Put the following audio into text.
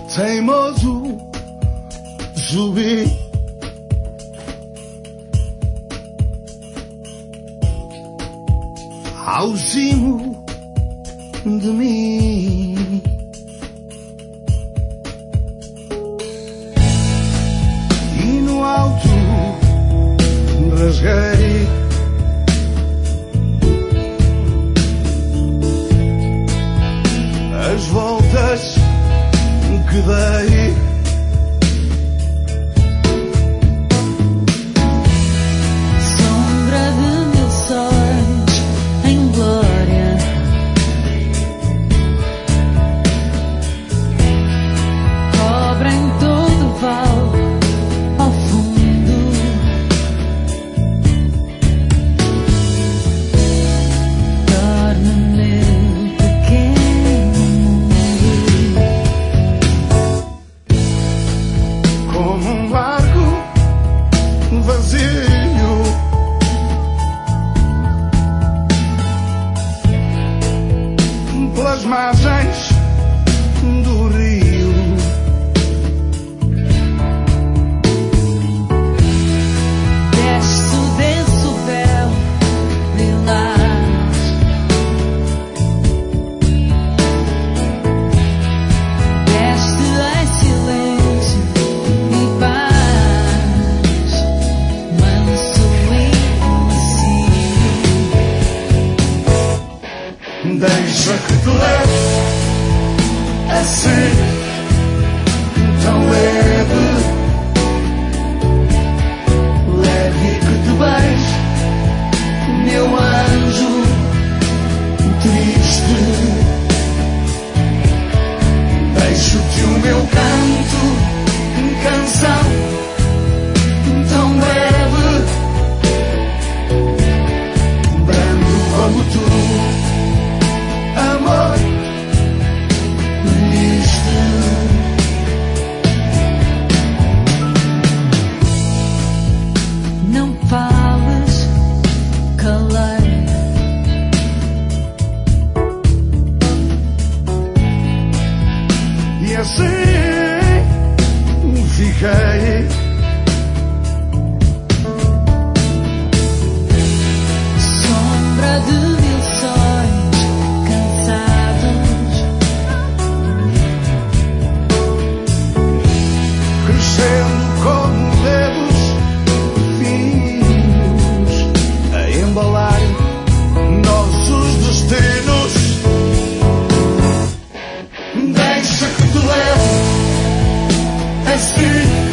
teimoso, subi ao cimo de mim. E no alto rasguei as voltas que dei. Sombra de mil sóis em glória, cobrem todo o vale ao fundo. Dorme meu pequeno mundo, Como um barco vazio, pelas margens do rio. desce o denso véu lilás, desce em silêncio e paz, manso e macio. Deixa que te leve assim, tão leve, leve e que te beije, meu anjo triste. Deixo-te o meu canto, canção tão breve, brando como tu, amor triste. Não fales, calei. E assim fiquei. Sombra de mil sóis cansados, Crescendo como dedos finos a embalar nossos destinos. Deixa que te leve assim,